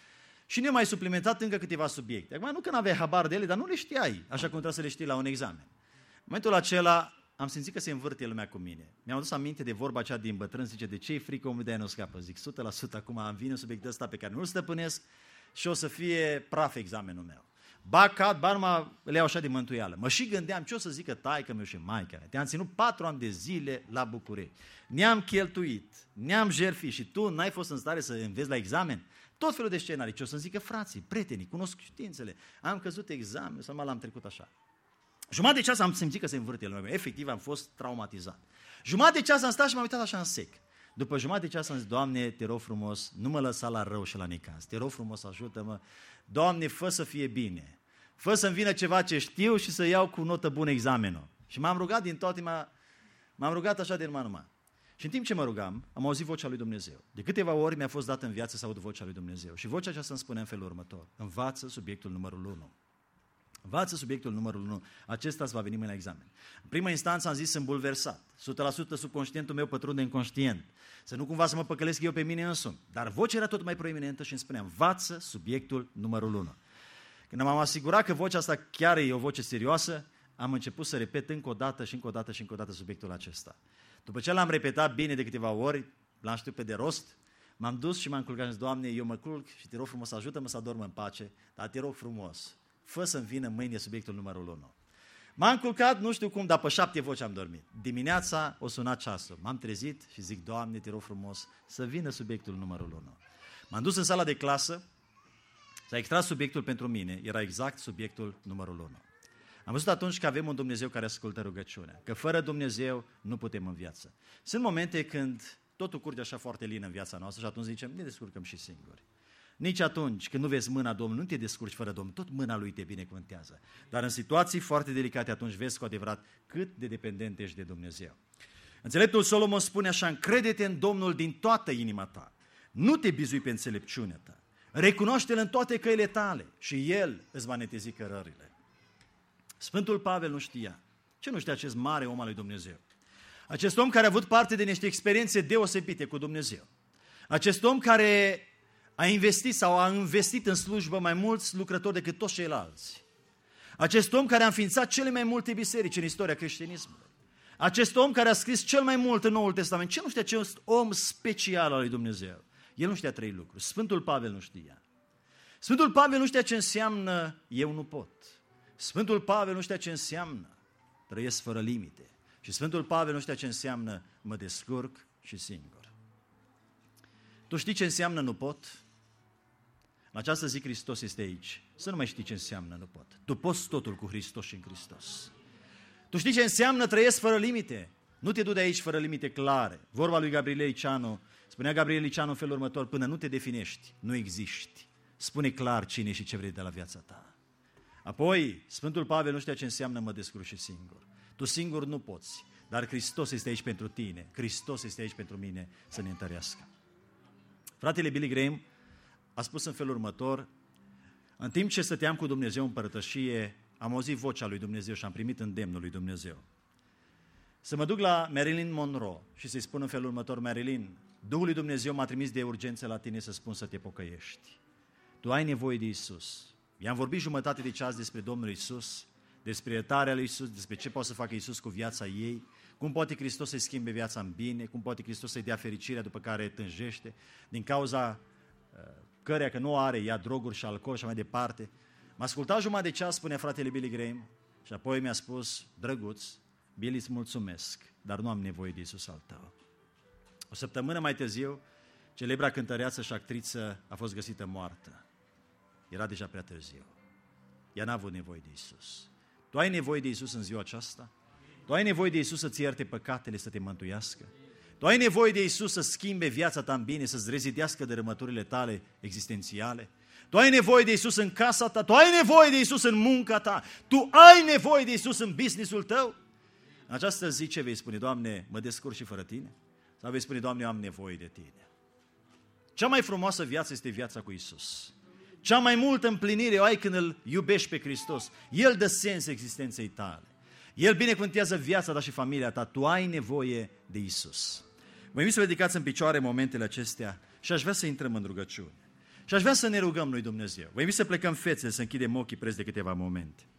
Și ne-a mai suplimentat încă câteva subiecte. Acum nu că n-aveai habar de ele, dar nu le știai, așa cum trebuie să le știi la un examen. În momentul acela am simțit că se învârte lumea cu mine. Mi-am adus aminte de vorba aceea din bătrân, zice, de ce e frică omului, de-aia nu scapă. Zic, o sută la sută acum am vine subiectul ăsta pe care nu-l stăpânesc și o să fie praf examenul meu. Ba cad, ba numai le iau așa de mântuială. Mă și gândeam ce o să zică taică-miu și maică mea. Te-am ținut patru ani de zile la București. Ne-am cheltuit, ne-am jertfit și tu n-ai fost în stare să înveți la examen? Tot felul de scenarii. Ce o să zică frații, prietenii, cunoștințele. Am căzut examen, să mă l-am trecut așa. Jumătate de ceas am simțit că se învârte lumea. Efectiv am fost traumatizat. Jumătate de ceas am stat și m-am uitat așa în sec. După jumătate de ceas am zis, Doamne, te rog frumos, nu mă lăsa la rău și la necaz. Te rog frumos, ajută-mă. Doamne, fă să fie bine. Fă să-mi vină ceva ce știu și să iau cu notă bună examenul. Și m-am rugat din toată inima, m-am rugat așa de numai numai. Și în timp ce mă rugam, am auzit vocea lui Dumnezeu. De câteva ori mi-a fost dată în viață să aud vocea lui Dumnezeu. Și vocea aceasta îmi spune în felul următor. Învață subiectul numărul unu. Învață subiectul numărul unu. Acesta îți va veni mâine la examen. În prima instanță am zis, sunt bulversat. o sută la sută subconștientul meu pătrunde în conștient. Să nu cumva să mă păcălesc eu pe mine însumi. Dar vocea era tot mai proeminentă și îmi spunea, învață subiectul numărul unu. Când m-am asigurat că vocea asta chiar e o voce serioasă, am început să repet încă o dată și încă o dată și încă o dată subiectul acesta. După ce l-am repetat bine de câteva ori, l-am știut pe de rost, m-am dus și m-am culcat și zis, Doamne, eu mă culc și te rog frumos, ajută-mă să adorm în pace, dar te rog frumos, fă să-mi vină mâine subiectul numărul unu. M-am culcat, nu știu cum, dar pe șapte voci am dormit. Dimineața o sunat ceasul, m-am trezit și zic, Doamne, te rog frumos, să vină subiectul numărul unu. M-am dus în sala de clasă, s-a extras subiectul pentru mine, era exact subiectul numărul unu. Am văzut atunci că avem un Dumnezeu care ascultă rugăciunea, că fără Dumnezeu nu putem în viață. Sunt momente când totul curge așa foarte lin în viața noastră și atunci zicem, ne descurcăm și singuri. Nici atunci când nu vezi mâna Domnului, nu te descurci fără Domnul, tot mâna Lui te binecuvântează. Dar în situații foarte delicate atunci vezi cu adevărat cât de dependent ești de Dumnezeu. Înțeleptul Solomon spune așa, încrede-te în Domnul din toată inima ta, nu te bizui pe înțelepciunea ta, recunoaște-L în toate căile tale și El îți va netezi cărările. Sfântul Pavel nu știa. Ce nu știa acest mare om al lui Dumnezeu? Acest om care a avut parte de niște experiențe deosebite cu Dumnezeu. Acest om care a investit sau a investit în slujbă mai mulți lucrători decât toți ceilalți. Acest om care a înființat cele mai multe biserici în istoria creștinismului. Acest om care a scris cel mai mult în Noul Testament. Ce nu știa acest om special al lui Dumnezeu? El nu știa trei lucruri. Sfântul Pavel nu știa. Sfântul Pavel nu știa ce înseamnă eu nu pot. Sfântul Pavel nu știa ce înseamnă trăiesc fără limite. Și Sfântul Pavel nu știa ce înseamnă mă descurc și singur. Tu știi ce înseamnă nu pot? În această zi Hristos este aici. Să nu mai știi ce înseamnă nu pot. Tu poți totul cu Hristos și în Hristos. Tu știi ce înseamnă trăiesc fără limite? Nu te du de aici fără limite clare. Vorba lui Gabriel Liceanu, spunea Gabriel Liceanu în felul următor, până nu te definești, nu existi. Spune clar cine și ce vrei de la viața ta. Apoi, Sfântul Pavel nu știa ce înseamnă mă descurc și singur. Tu singur nu poți, dar Hristos este aici pentru tine. Hristos este aici pentru mine să ne întărească. Fratele Billy Graham a spus în felul următor, în timp ce stăteam cu Dumnezeu în părătășie, am auzit vocea lui Dumnezeu și am primit îndemnul lui Dumnezeu. Să mă duc la Marilyn Monroe și să-i spun în felul următor, Marilyn, Duhul lui Dumnezeu m-a trimis de urgență la tine să spun să te pocăiești. Tu ai nevoie de Iisus. I-am vorbit jumătate de ceas despre Domnul Iisus, despre iertarea lui Iisus, despre ce poate să facă Iisus cu viața ei, cum poate Hristos să-i schimbe viața în bine, cum poate Hristos să-i dea fericirea după care tânjește, din cauza uh, căreia că nu are, ia droguri și alcool și mai departe. M-a ascultat jumătate de ceas, spunea fratele Billy Graham, și apoi mi-a spus, drăguț, Billy, îți mulțumesc, dar nu am nevoie de Iisus al tău. O săptămână mai târziu, celebra cântăreață și actriță a fost găsită moartă. Era deja prea târziu. Ea n-a avut nevoie de Iisus. Tu ai nevoie de Iisus în ziua aceasta? Tu ai nevoie de Iisus să-ți ierte păcatele, să te mântuiască? Tu ai nevoie de Iisus să schimbe viața ta în bine, să-ți rezidească dărâmăturile tale existențiale? Tu ai nevoie de Iisus în casa ta? Tu ai nevoie de Iisus în munca ta? Tu ai nevoie de Iisus în business-ul tău? În această zi ce vei spune? Doamne, mă descurc și fără tine? Sau vei spune, Doamne, eu am nevoie de tine? Cea mai frumoasă viață este viața cu Iisus. Cea mai multă împlinire o ai când îl iubești pe Hristos. El dă sens existenței tale. El binecuvântează viața ta și familia ta. Tu ai nevoie de Iisus. Vă invit să vă ridicați în picioare momentele acestea și aș vrea să intrăm în rugăciune. Și aș vrea să ne rugăm lui Dumnezeu. Vă invit să plecăm fețele, să închidem ochii preț de câteva momente.